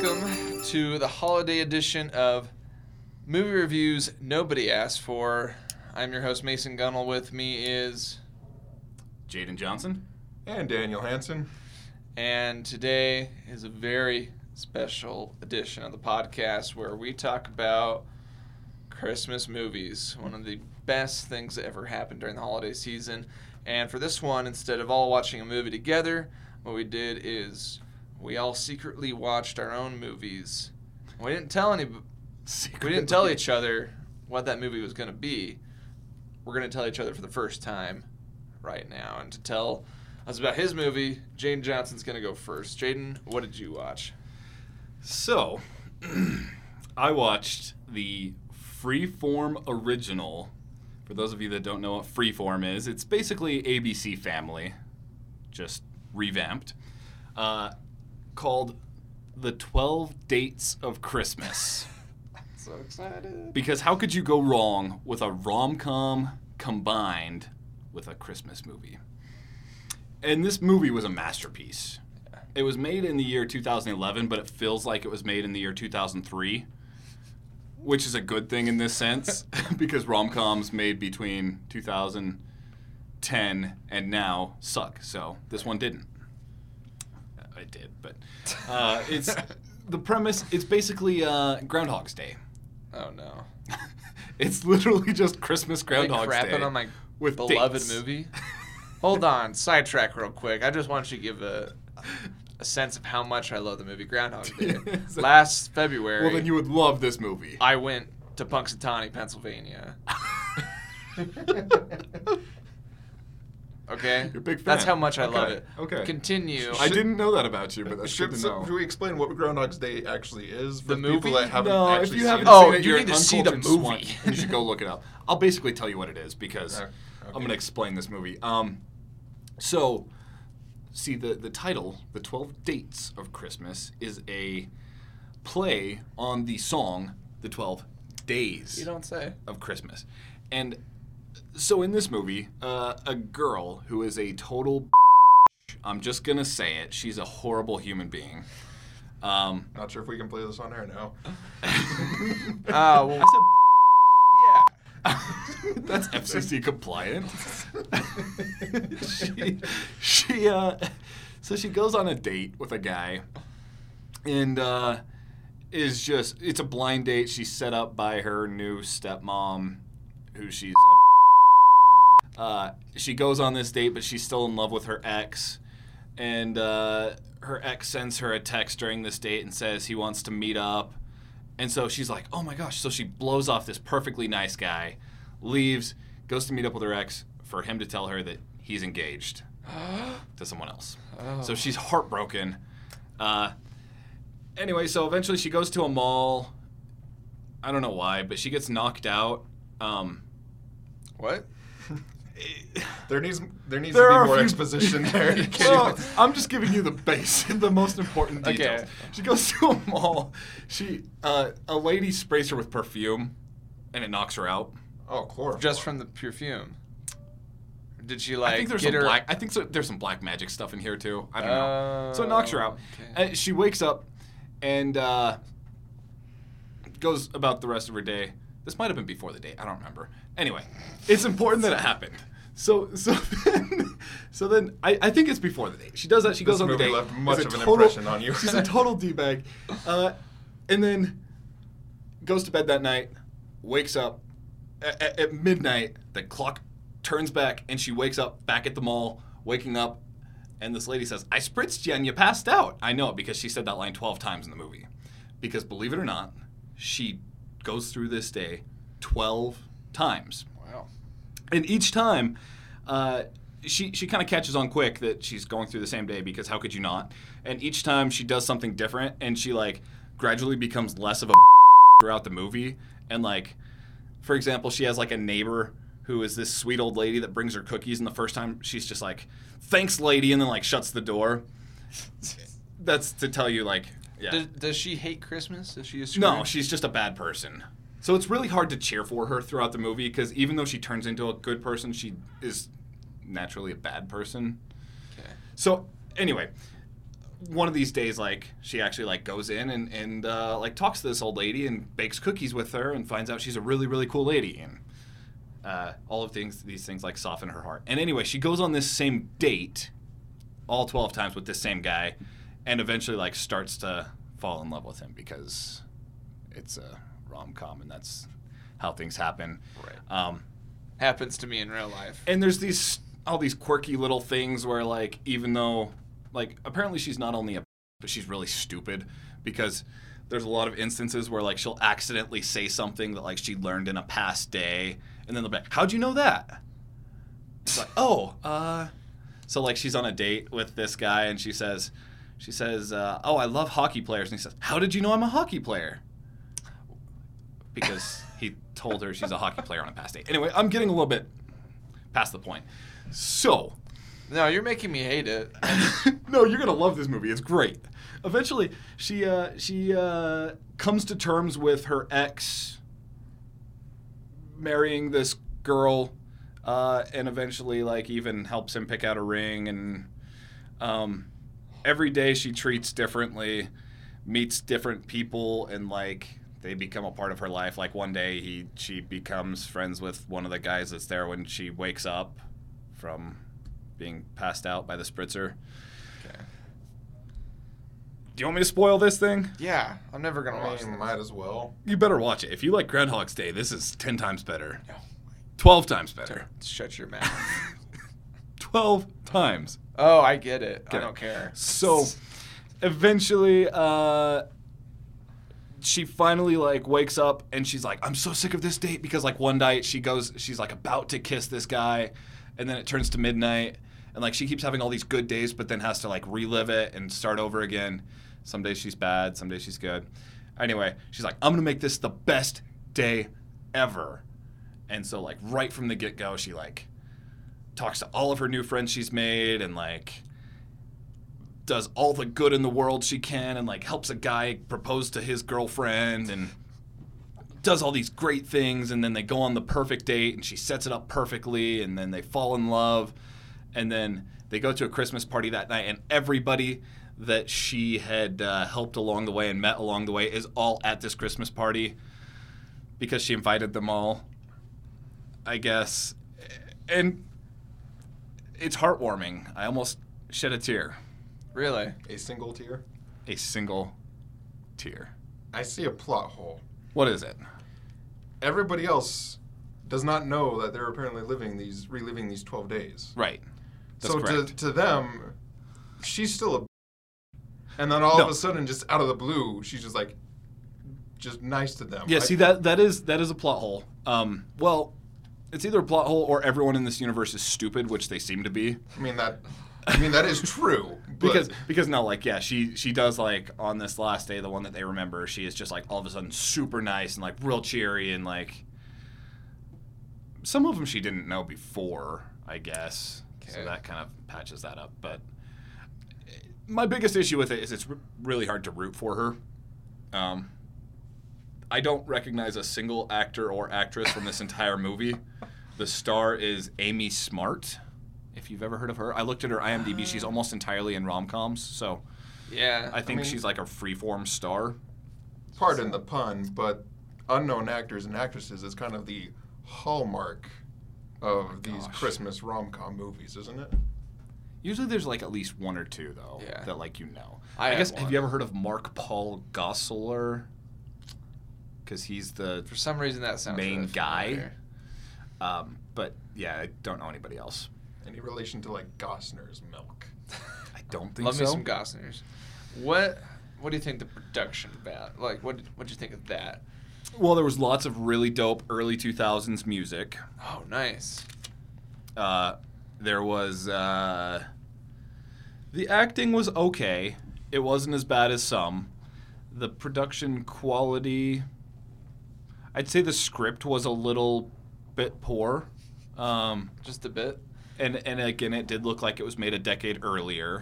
welcome to the holiday edition of Movie Reviews Nobody Asked For. I'm your host, Mason Gunnell. With me is Jaden Johnson. And Daniel Hansen. And today is a very special edition of the podcast where we talk about Christmas movies, one of the best things that ever happened during the holiday season. And for this one, instead of all watching a movie together, what we did is we all secretly watched our own movies. We didn't tell each other what that movie was going to be. We're going to tell each other for the first time right now. And to tell us about his movie, Jaden Johnson's going to go first. Jaden, what did you watch? So, I watched the Freeform original. For those of you that don't know what Freeform is, it's basically ABC Family, just revamped, called The 12 Dates of Christmas. So excited. Because how could you go wrong with a rom-com combined with a Christmas movie? And this movie was a masterpiece. It was made in the year 2011, but it feels like it was made in the year 2003. Which is a good thing in this sense, because rom-coms made between 2010 and now suck. So this one didn't. It did, but it's the premise. It's basically Groundhog's Day. Oh no! It's literally just Christmas Groundhog's crapping Day on my with beloved dates. movie. Hold on, sidetrack real quick. I just want you to give a sense of how much I love the movie Groundhog Day. Last February, Well, then you would love this movie. I went to Punxsutawney, Pennsylvania. Okay? You're a big fan. That's how much I Okay, love it. okay. Continue. I didn't know that about you, but that's good to Should know. we explain what Groundhog's Day actually is for The movie? people that haven't No, if actually you seen haven't it? Oh, seen it, you you're need an to see the uncultured movie. swine. You should go look it up. I'll basically tell you what it is because Okay. I'm going to explain this movie. So, see, the title, The 12 Dates of Christmas, is a play on the song, The 12 Days You don't say. of Christmas. And so in this movie, a girl who is a total I'm just going to say it, she's a horrible human being. Not sure if we can play this on air now. Well, I said That's FCC compliant. So she goes on a date with a guy, and it's a blind date. She's set up by her new stepmom, who she goes on this date, but she's still in love with her ex, and her ex sends her a text during this date and says he wants to meet up. And so she's like, oh my gosh. So she blows off this perfectly nice guy, leaves, goes to meet up with her ex for him to tell her that he's engaged to someone else. Oh. So she's heartbroken. Anyway, so eventually she goes to a mall. I don't know why, but she gets knocked out. What? There needs to There be are a more few- exposition there. You can't Well, even- I'm just giving you the base, the most important details. Okay. She goes to a mall. A lady sprays her with perfume, and it knocks her out. Oh, chloroform. Just from the perfume. Did she I think there's get some her? there's some black magic stuff in here too. I don't know. So it knocks her out. Okay. She wakes up and goes about the rest of her day. This might have been before the date. I don't remember. Anyway, it's important that it happened. So then I think it's before the date. She does that. She goes This on the movie date. left much Is a of an total- impression on you. She's a total d-bag. And then goes to bed that night, wakes up at midnight. The clock turns back, and she wakes up back at the mall, waking up, and this lady says, I spritzed you and you passed out. I know it because she said that line 12 times in the movie. Because believe it or not, she goes through this day 12 times. Wow. And each time, she kind of catches on quick that she's going through the same day because how could you not? And each time she does something different, and she gradually becomes less of a throughout the movie. And for example, she has a neighbor who is this sweet old lady that brings her cookies, and the first time she's just like, thanks, lady, and then shuts the door. That's to tell you yeah. Does she hate Christmas? Is she a No, Scrooge? she's just a bad person. So it's really hard to cheer for her throughout the movie because even though she turns into a good person, she is naturally a bad person. Okay. So anyway, one of these days, like, she actually, like, goes in and like, talks to this old lady and bakes cookies with her and finds out she's a really, really cool lady. And all of these things, like, soften her heart. And anyway, she goes on this same date all 12 times with this same guy and eventually, like, starts to fall in love with him because it's a rom-com and that's how things happen. Right. Happens to me in real life. And there's all these quirky little things where, like, even though, like, apparently she's not only but she's really stupid because there's a lot of instances where, like, she'll accidentally say something that, like, she learned in a past day, and then they'll be like, how'd you know that? It's like, so, like, she's on a date with this guy, and she says, oh, I love hockey players. And he says, how did you know I'm a hockey player? Because he told her she's a hockey player on a past date. Anyway, I'm getting a little bit past the point. So. No, you're making me hate it. No, you're going to love this movie. It's great. Eventually, she comes to terms with her ex marrying this girl and eventually, like, even helps him pick out a ring. And every day she treats differently, meets different people, and, like, they become a part of her life. Like, one day she becomes friends with one of the guys that's there when she wakes up from being passed out by the spritzer. Okay. Do you want me to spoil this thing? Yeah, I'm never going to watch I this. might as well. You better watch it. If you like Groundhog's Day, this is 10 times better. No. 12 times better. Shut your mouth. 12 times. Oh, I get it. Okay. I don't care. So, eventually, she finally, like, wakes up and she's like, I'm so sick of this date because, like, one night she's like about to kiss this guy and then it turns to midnight and, like, she keeps having all these good days but then has to, like, relive it and start over again. Some days she's bad, some days she's good. Anyway, she's like, I'm gonna make this the best day ever. And so, like, right from the get-go, she, like, talks to all of her new friends she's made and, like, does all the good in the world she can and, like, helps a guy propose to his girlfriend and does all these great things, and then they go on the perfect date and she sets it up perfectly and then they fall in love and then they go to a Christmas party that night and everybody that she had helped along the way and met along the way is all at this Christmas party because she invited them all, I guess. And it's heartwarming. I almost shed a tear. Really? A single tear? A single tear. I see a plot hole. What is it? Everybody else does not know that they're apparently reliving these 12 days. Right. That's so correct. to them, she's still a and then all of a sudden, just out of the blue, she's just like, just nice to them. Yeah, see, that is a plot hole. Well, it's either a plot hole or everyone in this universe is stupid, which they seem to be. I mean that is true. But Because no, like, yeah, she does, like, on this last day, the one that they remember, she is just, like, all of a sudden super nice and, like, real cheery and, like, some of them she didn't know before, I guess. Okay. So that kind of patches that up. But my biggest issue with it is it's really hard to root for her. I don't recognize a single actor or actress from this entire movie. The star is Amy Smart, if you've ever heard of her. I looked at her IMDb. She's almost entirely in rom-coms, so yeah, I think she's like a freeform star. Pardon the pun, but unknown actors and actresses is kind of the hallmark of these Christmas rom-com movies, isn't it? Usually there's, like, at least one or two, though, that, like, you know. I guess, have you ever heard of Mark Paul Gosselaar? Because he's the For some reason, that sounds main really guy. But, yeah, I don't know anybody else. Any relation to, like, Gosner's Milk? I don't think Love so. me some Gosners. What do you think the production about? Like, what'd you think of that? Well, there was lots of really dope early 2000s music. Oh, nice. There was the acting was okay. It wasn't as bad as some. The production quality, I'd say the script was a little bit poor. Just a bit. And again, it did look like it was made a decade earlier.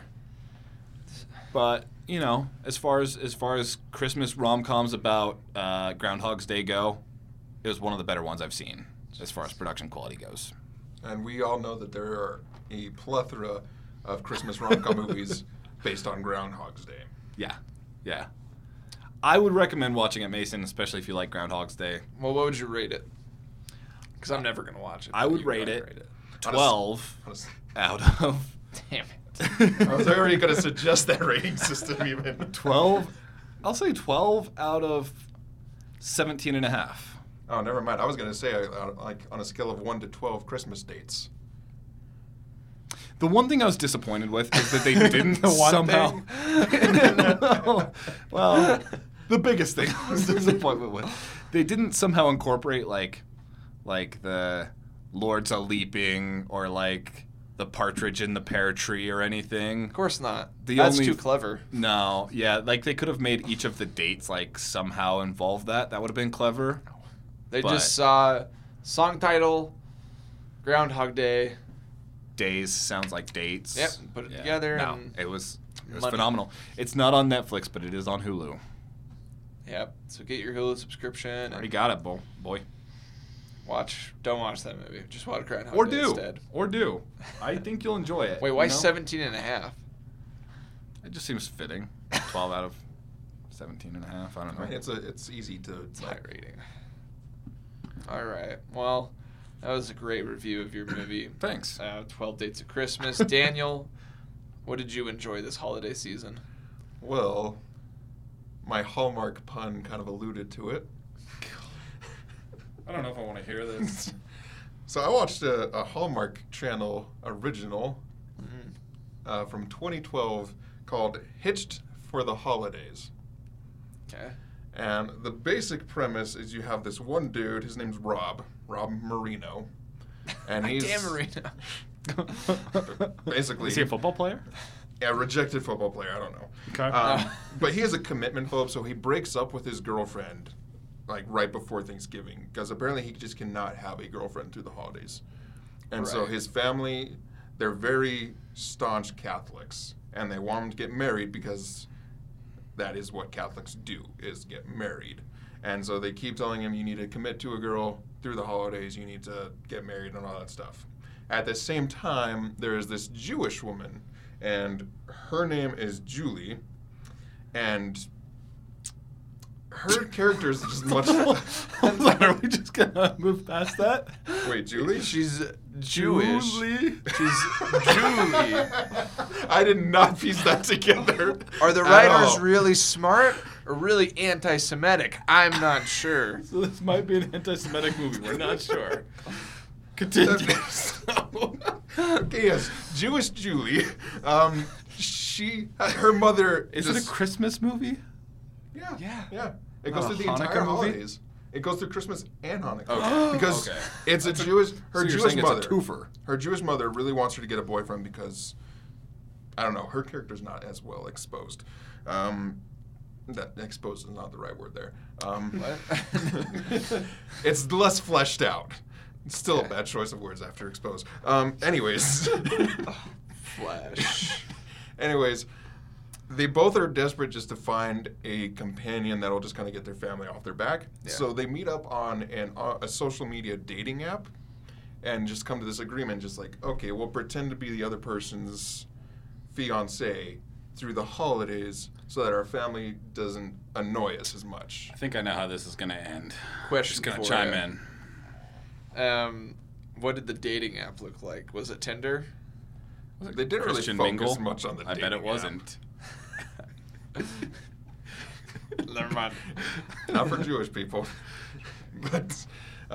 But, you know, as far as Christmas rom-coms about Groundhog's Day go, it was one of the better ones I've seen as far as production quality goes. And we all know that there are a plethora of Christmas rom-com movies based on Groundhog's Day. Yeah. Yeah. I would recommend watching it, Mason, especially if you like Groundhog's Day. Well, what would you rate it? Because I'm never going to watch it. I but would you rate go it ahead and 12 out of... Damn it. I was already going to suggest that rating system even. 12? I'll say 12 out of 17 and a half. Oh, never mind. I was going to say, like, on a scale of 1 to 12 Christmas dates. The one thing I was disappointed with is that they didn't The one somehow... No. Well, the biggest thing I was disappointed with. They didn't somehow incorporate, like the Lords a Leaping or, like, the Partridge in the Pear Tree or anything. Of course not. The That's only- too clever. No, yeah, like, they could have made each of the dates, like, somehow involve that. That would have been clever. They But- just saw song title, Groundhog Day. Days sounds like dates. Yep, put it together No, and it was money. phenomenal. It's not on Netflix, but it is on Hulu. Yep. So get your Hulu subscription Already and got it, boy. don't watch that movie. Just watch Groundhog Or Day do. instead. Or do. I think you'll enjoy it. Wait, why you know? 17 and a half? It just seems fitting. 12 out of 17 and a half. I don't I know. mean, it's easy to... It's high rating. All right. Well, that was a great review of your movie. Thanks. 12 Dates of Christmas. Daniel, what did you enjoy this holiday season? Well, my Hallmark pun kind of alluded to it. I don't know if I want to hear this. So I watched a Hallmark Channel original Mm-hmm. from 2012 called Hitched for the Holidays. Okay. And the basic premise is you have this one dude, his name's Rob Marino. And he's Damn Marino. basically Is he a football player? a rejected football player, I don't know. Okay. But he has a commitment phobe, so he breaks up with his girlfriend like right before Thanksgiving because apparently he just cannot have a girlfriend through the holidays. And so Right. his family, they're very staunch Catholics, and they want him to get married because that is what Catholics do, is get married. And so they keep telling him, you need to commit to a girl through the holidays, you need to get married and all that stuff. At the same time, there is this Jewish woman, and her name is Julie, and her character is just much... Hold on, are we just going to move past that? Wait, Julie? She's Jewish. Julie? She's Julie. I did not piece that together. Are the at writers all. really smart or really anti-Semitic? I'm not sure. So this might be an anti-Semitic movie. We're not sure. Continue. Okay, yes, Jewish Julie. Her mother Is just, it a Christmas movie? Yeah. It goes Not through a the entire Hanukkah movie? holidays. It goes through Christmas and Hanukkah. Okay. Because Okay. it's That's a Jewish. so Her you're Jewish saying it's a mother. twofer. Her Jewish mother really wants her to get a boyfriend because, I don't know, her character's not as well exposed. That exposed is not the right word there. What? It's less fleshed out. It's still Okay. a bad choice of words after exposed. Anyways. Flash. Anyways, they both are desperate just to find a companion that'll just kind of get their family off their back. Yeah. So they meet up on a social media dating app and just come to this agreement, just like, okay, we'll pretend to be the other person's fiance through the holidays so that our family doesn't annoy us as much. I think I know how this is going to end. Question Just going for to chime you. in. What did the dating app look like? Was it Tinder? Was it They didn't Christian really focus Mingle? much on the I bet dating it app. wasn't. Never mind. Not for Jewish people. But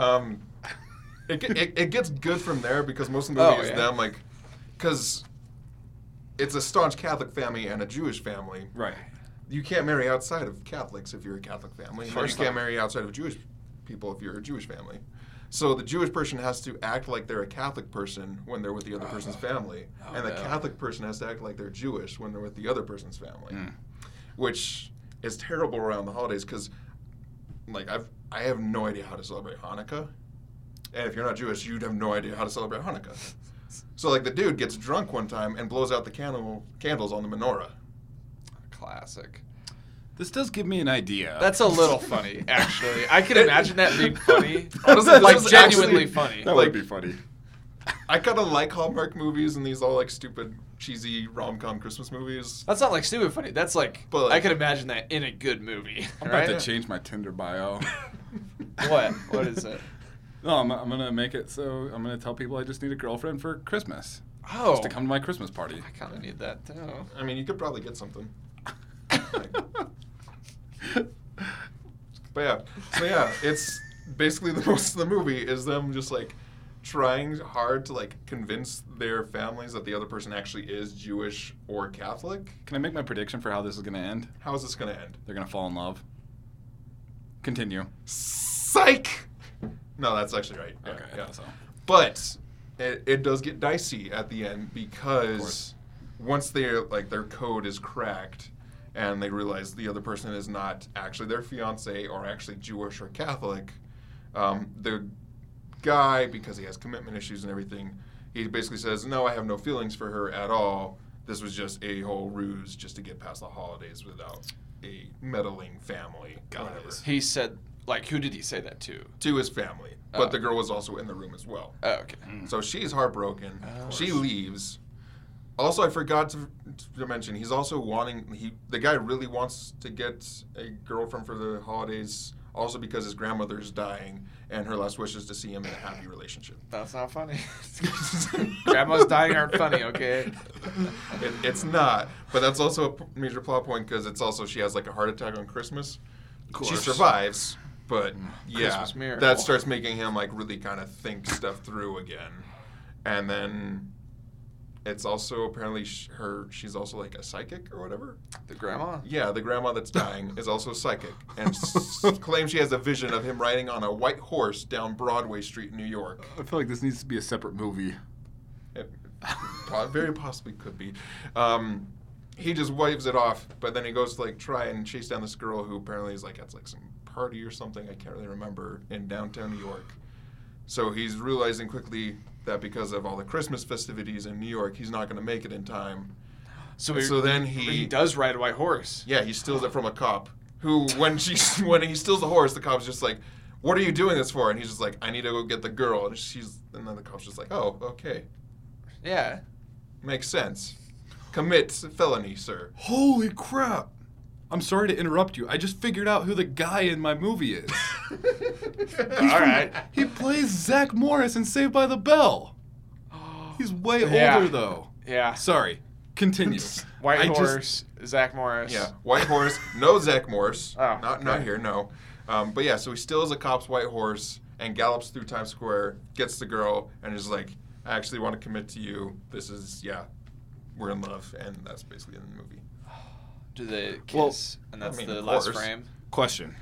it gets good from there because most of the movie is them, like, because it's a staunch Catholic family and a Jewish family. Right. You can't marry outside of Catholics if you're a Catholic family. Of And you course can't not. marry outside of Jewish people if you're a Jewish family. So the Jewish person has to act like they're a Catholic person when they're with the other person's family. Oh, And the no. Catholic person has to act like they're Jewish when they're with the other person's family. Mm. Which is terrible around the holidays because, like, I have no idea how to celebrate Hanukkah. And if you're not Jewish, you'd have no idea how to celebrate Hanukkah. So, like, the dude gets drunk one time and blows out the candles on the menorah. Classic. This does give me an idea. That's a little funny, actually. I can imagine that being funny. Honestly, like, this is genuinely actually- funny. that like- would be funny. I kind of like Hallmark movies and these all like stupid, cheesy rom-com Christmas movies. That's not like stupid funny. That's like, But, like- I could imagine that in a good movie. I'm right? about to change my Tinder bio. What? What is it? No, I'm gonna make it so I'm gonna tell people I just need a girlfriend for Christmas. Oh. Just to come to my Christmas party. I kind of need that too. I mean, you could probably get something. But yeah, so yeah, it's basically the most of the movie is them just like trying hard to like convince their families that the other person actually is Jewish or Catholic. Can I make my prediction for how this is gonna end? How is this going to end? They're gonna fall in love. Continue. Psych! No, that's actually right. Yeah, Okay, I yeah. thought so. But it does get dicey at the end Of because course. once their code is cracked and they realize the other person is not actually their fiance or actually Jewish or Catholic, the guy, because he has commitment issues and everything, he basically says, "No, I have no feelings for her at all. This was just a whole ruse just to get past the holidays without a meddling family." Got whatever. it. He said, like, who did he say that to? To his family, Oh. but the girl was also in the room as well. Oh, okay. So she's heartbroken. Of She course. leaves. Also, I forgot to mention, he's also the guy really wants to get a girlfriend for the holidays, also because his grandmother's dying, and her last wish is to see him in a happy relationship. That's not funny. Grandma's dying aren't funny, okay? It's not, but that's also a major plot point because it's also she has like a heart attack on Christmas. She course. survives, but yeah, Christmas miracle. that starts making him like really kind of think stuff through again, and then it's also apparently she's also like a psychic or whatever. The grandma? Yeah, the grandma that's dying is also psychic and claims she has a vision of him riding on a white horse down Broadway Street in New York. I feel like this needs to be a separate movie. It very possibly could be. He just waves it off, but then he goes to like try and chase down this girl who apparently is like at like some party or something, I can't really remember, in downtown New York. So he's realizing quickly that because of all the Christmas festivities in New York, he's not going to make it in time. So then he does ride a white horse. Yeah, he steals it from a cop. Who, when he steals the horse, the cop's just like, "What are you doing this for?" And he's just like, "I need to go get the girl." And then the cop's just like, "Oh, okay, Yeah. makes sense. Commit felony, sir." Holy crap! I'm sorry to interrupt you. I just figured out who the guy in my movie is. All right. He plays Zach Morris in Saved by the Bell. He's way Yeah. older though. Yeah. Sorry. Continue. White I just- horse, Zach Morris. Yeah, white horse. No Zach Morse. Oh, not okay. here. No. But yeah, so he steals a cop's white horse and gallops through Times Square, gets the girl, and is like, "I actually want to commit to you. This is we're in love," and that's basically in the movie. Do they Well, kiss? And that's I mean, the of last course. frame. Question.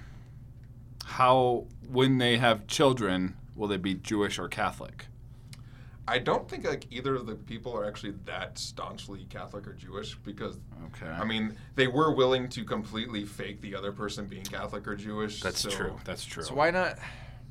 How, when they have children, will they be Jewish or Catholic? I don't think like either of the people are actually that staunchly Catholic or Jewish because Okay. I mean they were willing to completely fake the other person being Catholic or Jewish. That's so- true. That's true. So why not?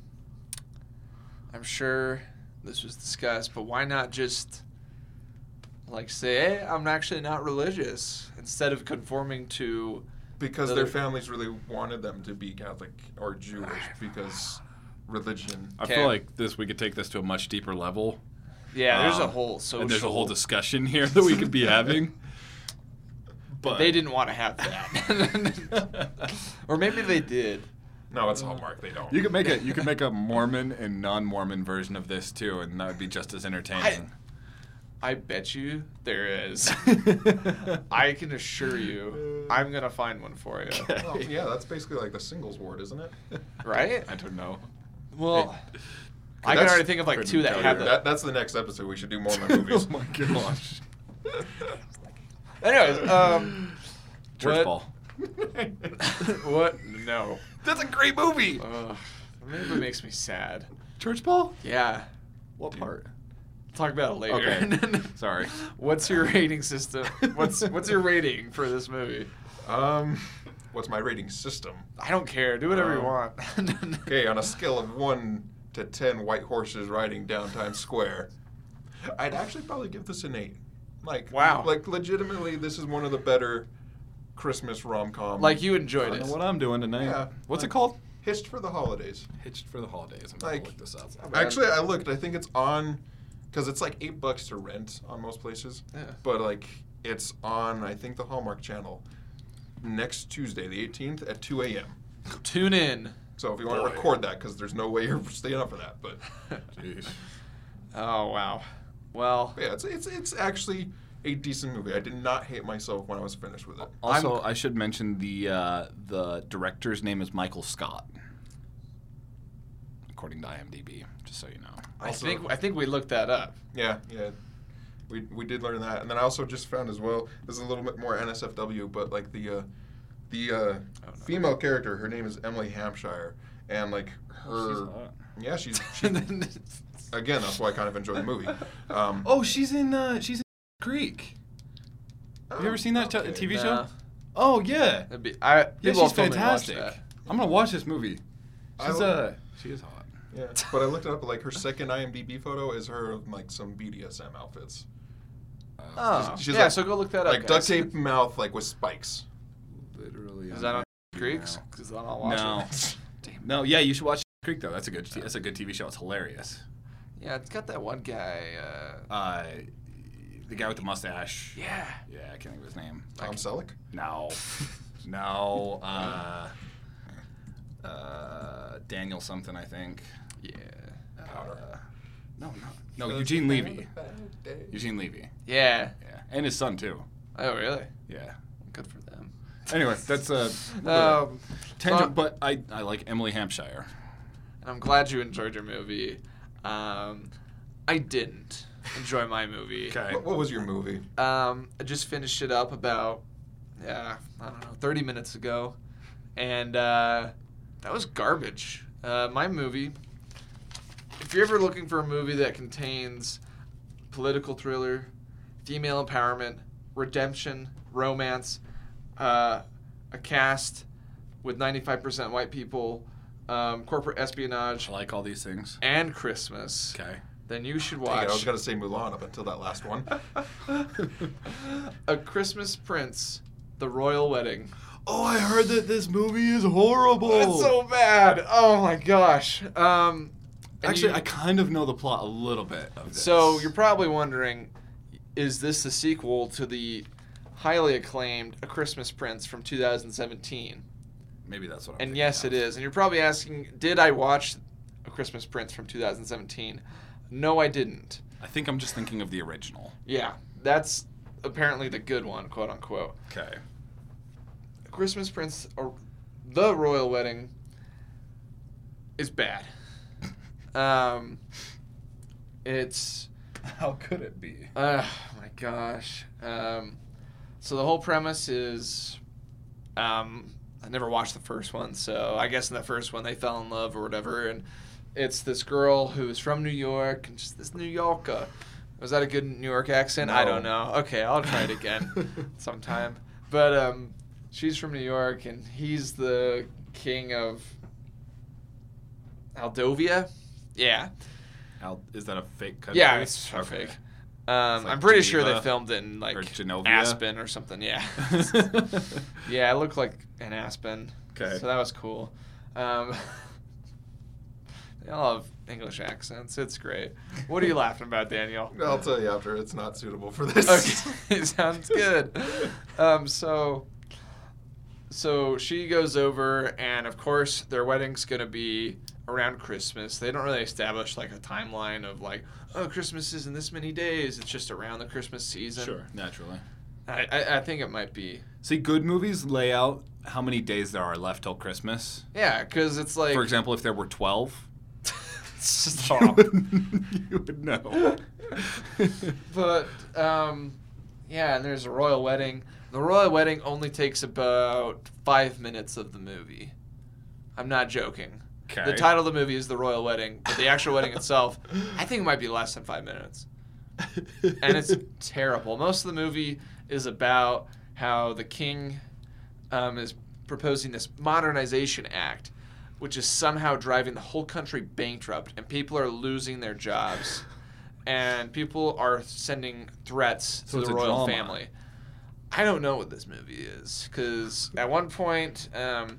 I'm sure this was discussed, but why not just like say, "Hey, I'm actually not religious," instead of conforming to? Because The their other- families really wanted them to be Catholic or Jewish because religion. I Okay. feel like we could take this to a much deeper level. Yeah, there's a Um, whole social. And there's a whole discussion here that we could be having. But they didn't want to have that, or maybe they did. No, it's Hallmark. They don't. You could make a Mormon and non-Mormon version of this too, and that would be just as entertaining. I bet you there is. I can assure you, I'm gonna find one for you. Well, yeah, that's basically like the singles ward, isn't it? Right? I don't know. Well, I can That's- already think of like two that Couldn't have tell that. That's the next episode. We should do Mormon movies. Oh my gosh. Anyways, Church what- ball. What? No. That's a great movie. Maybe it makes me sad. Church ball? Yeah. What part? Talk about it later. Okay. Sorry. What's your rating system? What's your rating for this movie? What's my rating system? I don't care. Do whatever you Um, want. Okay, on a scale of 1 to 10 white horses riding down Times Square, I'd actually probably give this an 8. Like, Wow. Like, legitimately, this is one of the better Christmas rom-com. Like you I enjoyed don't it. know what I'm doing tonight. Yeah. What's it called? Hitched for the Holidays. Hitched for the Holidays. I'm gonna Like, look this up. Actually, I looked. I think it's on because it's like $8 to rent on most places. Yeah. But like it's on, I think, the Hallmark Channel next Tuesday, the 18th at 2 a.m. Tune in. So if you want to record that, because there's no way you're staying up for that. But Oh wow. Well, yeah, it's actually a decent movie. I did not hate myself when I was finished with it. Also, I should mention the director's name is Michael Scott, according to IMDb. Just so you know. I think we looked that up. Yeah. We did learn that, and then I also just found as well. This is a little bit more NSFW, but like the female character, her name is Emily Hampshire, and like her, she's again, that's why I kind of enjoy the movie. She's in Creek. Have you ever seen that TV show? No. Oh yeah. She's fantastic. I'm gonna watch this movie. She is hot. Yeah, but I looked it up. Like her second IMDb photo is her in like some BDSM outfits. She's like, so go look that up. Like duct tape mouth, like with spikes. Literally. Is that on Creeks? Because then I'll watch it. Damn. No, yeah, you should watch Creek though. That's a good TV show. It's hilarious. Yeah, it's got that one guy. The guy with the mustache. Yeah. Yeah, I can't think of his name. Tom Selleck? No. Daniel something, I think. Yeah. No, Eugene Levy. Eugene Levy. Yeah. Yeah, and his son too. Oh, really? Yeah. Good for them. Anyway, that's a tangent, but I like Emily Hampshire. And I'm glad you enjoyed your movie. I didn't enjoy my movie. Okay. What was your movie? I just finished it up about, 30 minutes ago. And that was garbage. My movie, if you're ever looking for a movie that contains political thriller, female empowerment, redemption, romance, a cast with 95% white people, corporate espionage, I like all these things. and Christmas, Okay. then you should Dang watch it, I was going to say Mulan up until that last one. A Christmas Prince, The Royal Wedding. Oh, I heard that this movie is horrible. It's so bad. Oh my gosh. Actually, I kind of know the plot a little bit of this. So you're probably wondering, is this the sequel to the highly acclaimed A Christmas Prince from 2017? Maybe that's what I'm And thinking yes, of. it is. And you're probably asking, did I watch A Christmas Prince from 2017? No, I didn't. I think I'm just thinking of the original. Yeah, that's apparently the good one, quote unquote. Okay. A Christmas Prince, or The Royal Wedding, is bad. It's... How could it be? Oh my gosh. So the whole premise is, I never watched the first one, so I guess in the first one they fell in love or whatever, and it's this girl who's from New York, and she's this New Yorker. Was that a good New York accent? No. I don't know. Okay, I'll try it again sometime. But she's from New York, and he's the king of Aldovia. Yeah. Is that a fake country? Yeah, it's okay. fake. like I'm pretty sure they Geneva filmed it in like or Genovia? Aspen or something. Yeah. Yeah, it looked like an Aspen. Okay. So that was cool. They all have English accents. It's great. What are you laughing about, Daniel? I'll tell you after. It's not suitable for this. Okay, sounds good. So she goes over, and of course their wedding's gonna be around Christmas. They don't really establish like a timeline of like, oh, Christmas is in this many days. It's just around the Christmas season. Sure, naturally. I think it might be. See, good movies lay out how many days there are left till Christmas. Yeah, because it's like. For example, if there were 12, Stop. you would know. But yeah, and there's a royal wedding. The royal wedding only takes about 5 minutes of the movie. I'm not joking. Okay. The title of the movie is The Royal Wedding, but the actual wedding itself, I think it might be less than 5 minutes. And it's terrible. Most of the movie is about how the king is proposing this modernization act, which is somehow driving the whole country bankrupt, and people are losing their jobs. And people are sending threats So to it's the a royal drama. family. I don't know what this movie is, because at one point,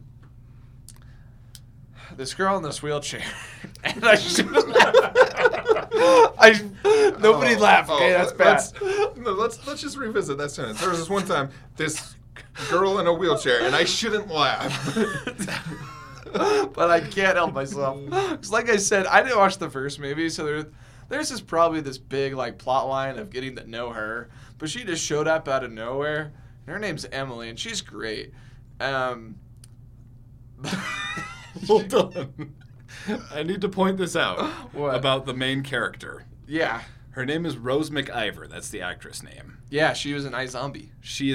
this girl in this wheelchair, and I should have Nobody laughed. Okay, that's bad. Let's just revisit that sentence. There was this one time, this girl in a wheelchair, and I shouldn't laugh. But I can't help myself. Because like I said, I didn't watch the first movie, so there's just probably this big like plot line of getting to know her. But she just showed up out of nowhere. And her name's Emily, and she's great. Hold on. I need to point this out What? about the main character. Yeah. Her name is Rose McIver. That's the actress name. Yeah, she was an iZombie. She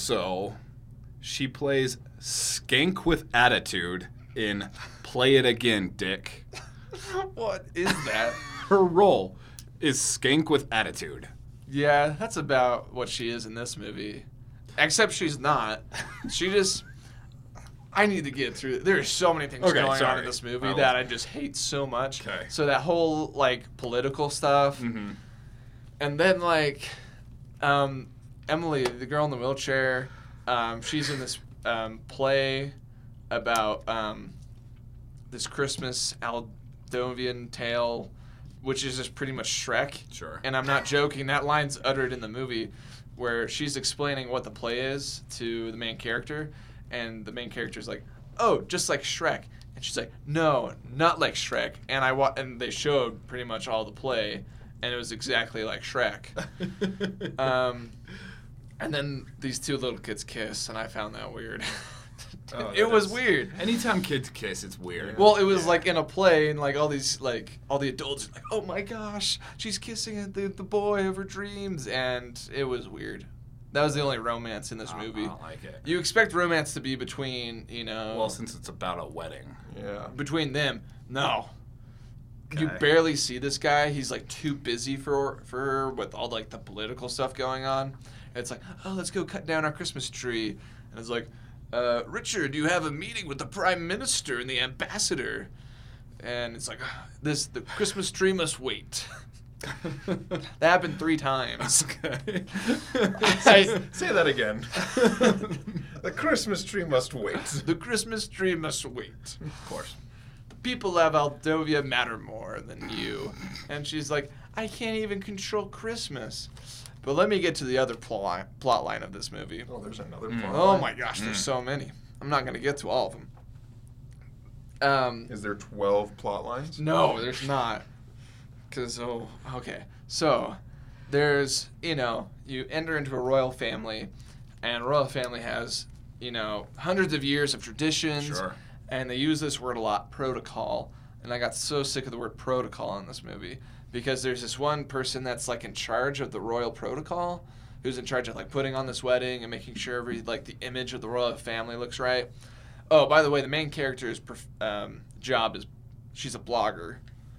plays Skank with Attitude in Play It Again, Dick. What is that? Her role is Skank with Attitude. Yeah, that's about what she is in this movie. Except she's not. She just... I need to get through... There's so many things going on in this movie that I just hate so much. Okay. So that whole, like, political stuff. Mm-hmm. And then, like, Emily, the girl in the wheelchair, she's in this play about this Christmas Aldovian tale, which is just pretty much Shrek. Sure. And I'm not joking. That line's uttered in the movie where she's explaining what the play is to the main character, and the main character's like, "Oh, just like Shrek." And she's like, "No, not like Shrek." And and they showed pretty much all the play, and it was exactly like Shrek. And then these two little kids kiss, and I found that weird. It was weird. Anytime kids kiss, it's weird. Well, it was like in a play, and like all the adults are like, "Oh my gosh, she's kissing the boy of her dreams," and it was weird. That was the only romance in this movie. I don't like it. You expect romance to be between, Well, since it's about a wedding. Yeah. between them. No. You Okay. barely see this guy. He's like too busy for her with all like the political stuff going on. It's like, "Oh, let's go cut down our Christmas tree." And it's like, "Richard, you have a meeting with the Prime Minister and the Ambassador." And it's like, the Christmas tree must wait." That happened 3 times. Okay. Say that again. The Christmas tree must wait. The Christmas tree must wait. Of course. The people of Aldovia matter more than you. And she's like, "I can't even control Christmas." But let me get to the other plot line of this movie. Oh, there's another plot Oh line. my gosh, there's so many. I'm not going to get to all of them. Is there 12 plot lines? No, there's not. Okay. So, there's, you enter into a royal family, and a royal family has, hundreds of years of traditions. Sure. And they use this word a lot, protocol. And I got so sick of the word protocol in this movie because there's this one person that's like in charge of the royal protocol, who's in charge of like putting on this wedding and making sure the image of the royal family looks right. Oh, by the way, the main character's job is she's a blogger.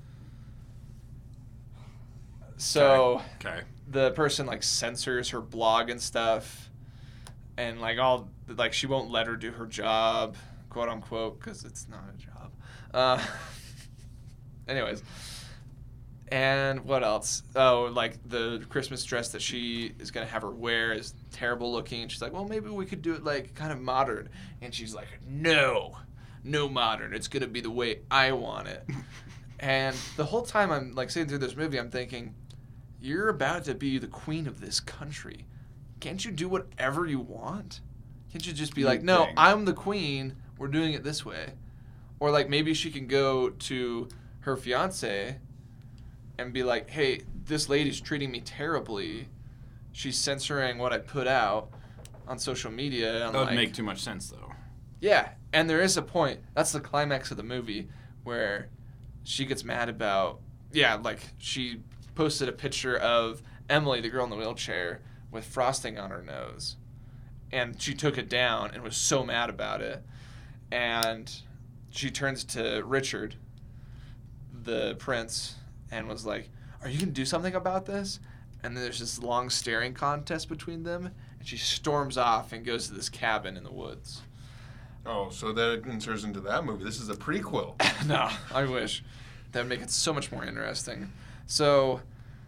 So Okay. the person like censors her blog and stuff, and she won't let her do her job, quote unquote, because it's not a job. Anyways, and what else? Oh, like the Christmas dress that she is gonna have her wear is terrible looking, and she's like, "Well, maybe we could do it like kind of modern," and she's like, "No modern. It's gonna be the way I want it." And the whole time I'm like sitting through this movie, I'm thinking, you're about to be the queen of this country. Can't you do whatever you want? Can't you just be like, "No, I'm the queen. We're doing it this way." Or like maybe she can go to her fiance and be like, "Hey, this lady's treating me terribly. She's censoring what I put out on social media." And That would make too much sense, though. Yeah, and there is a point. That's the climax of the movie where she gets mad about, she posted a picture of Emily, the girl in the wheelchair, with frosting on her nose. And she took it down and was so mad about it. And she turns to Richard, the prince, and was like, "Are you going to do something about this?" And then there's this long staring contest between them. And she storms off and goes to this cabin in the woods. Oh, so that enters into that movie. This is a prequel. No, I wish. That would make it so much more interesting. So,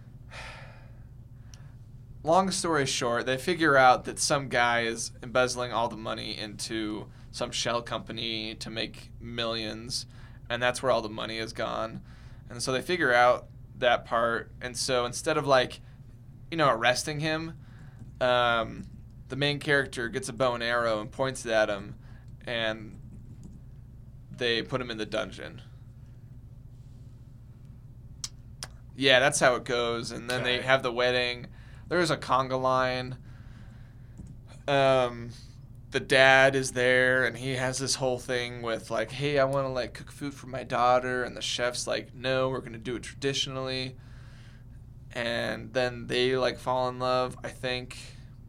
long story short, they figure out that some guy is embezzling all the money into some shell company to make millions, and that's where all the money is gone. And so they figure out that part. And so instead of like, arresting him, the main character gets a bow and arrow and points it at him, and they put him in the dungeon. Yeah, that's how it goes. And then they have the wedding. There's a conga line. The dad is there, and he has this whole thing with like, hey, I want to like cook food for my daughter, and the chef's like, no, we're gonna do it traditionally. And then they like fall in love. I think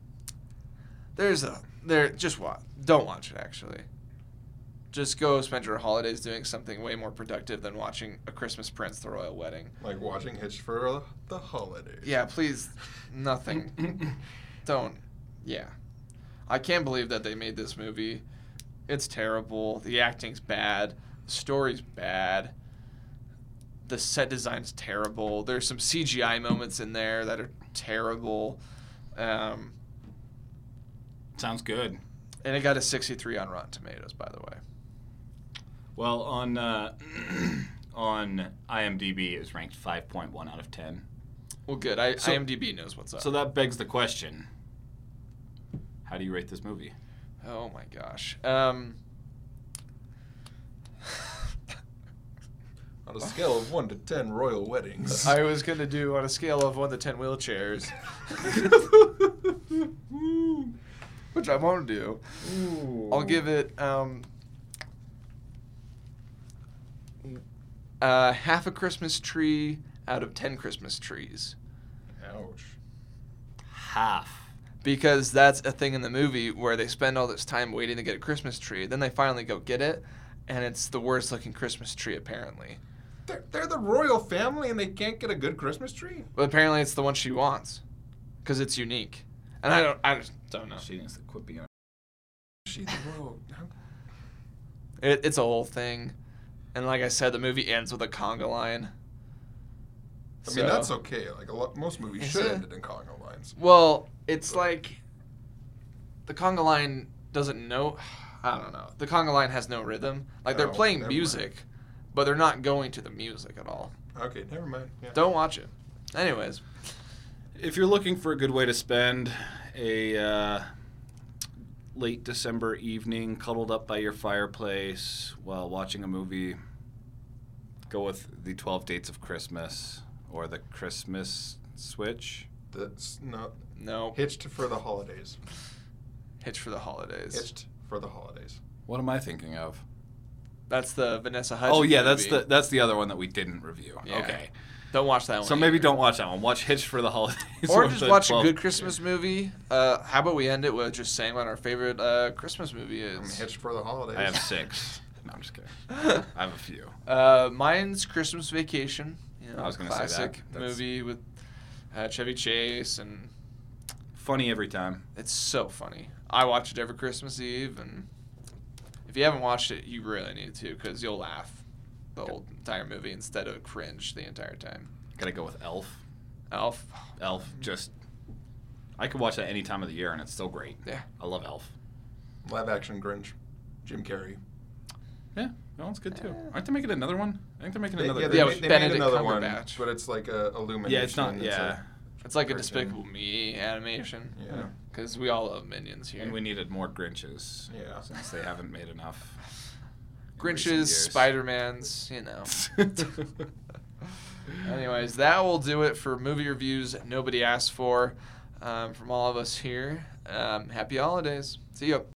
don't watch it actually. Just go spend your holidays doing something way more productive than watching A Christmas Prince: The Royal Wedding. Like watching Hitch for the Holidays. Yeah, please, nothing. Don't. Yeah. I can't believe that they made this movie. It's terrible. The acting's bad. The story's bad. The set design's terrible. There's some CGI moments in there that are terrible. Sounds good. And it got a 63 on Rotten Tomatoes, by the way. Well, on IMDb, it was ranked 5.1 out of 10. Well, good. IMDb knows what's up. So that begs the question: how do you rate this movie? Oh my gosh. On a scale of 1 to 10 royal weddings. I was going to do on a scale of 1 to 10 wheelchairs. Which I won't do. Ooh. I'll give it half a Christmas tree out of 10 Christmas trees. Ouch. Half. Because that's a thing in the movie where they spend all this time waiting to get a Christmas tree. Then they finally go get it, and it's the worst looking Christmas tree, apparently. They're the royal family and they can't get a good Christmas tree? But apparently it's the one she wants. Because it's unique. And I just don't know. She needs to quit being. She's the royal. It's a whole thing. And like I said, the movie ends with a conga line. I mean, that's okay. Like most movies Is should it? end in conga lines. Well, it's like the conga line doesn't know. I don't know. The conga line has no rhythm. Like they're Oh, playing never music, mind. but they're not going to the music at all. Okay, never mind. Yeah. Don't watch it. Anyways, If you're looking for a good way to spend a late December evening cuddled up by your fireplace while watching a movie, go with the 12 Dates of Christmas or the Christmas Switch. No. Hitched for the holidays. Hitch for the Holidays. Hitched for the holidays. What am I thinking of? That's the Vanessa Hudgens Oh yeah, movie. that's the other one that we didn't review. Yeah. Okay. Don't watch that one. So maybe either. don't watch that one. Watch Hitch for the Holidays. Or just the watch a 12 good Christmas movie. How about we end it with just saying what our favorite Christmas movie I'm is? hitched for the holidays. I have 6. No, I'm just kidding. I have a few. Mine's Christmas Vacation. I was gonna say that. classic That's- movie with Chevy Chase, and Funny every time. it's so funny. I watch it every Christmas Eve, and if you haven't watched it, you really need to because you'll laugh the whole entire movie instead of cringe the entire time. Gotta go with Elf. Elf. Elf, just... I could watch that any time of the year, and it's still great. Yeah. I love Elf. Live action Grinch. Jim Carrey. Yeah, that one's good, too. Aren't they making another one? I think they're making another Yeah, Grinch. they, Yeah, made, with they made Benedict another one, Cumberbatch. but it's like a Illumination. Yeah, it's not... Yeah. It's like a cartoon. Despicable Me animation. Yeah. Because we all love Minions here. And we needed more Grinches. Yeah. Since they haven't made enough. in recent Grinches, years. Spider-Mans, Anyways, that will do it for movie reviews nobody asked for from all of us here. Happy holidays. See ya.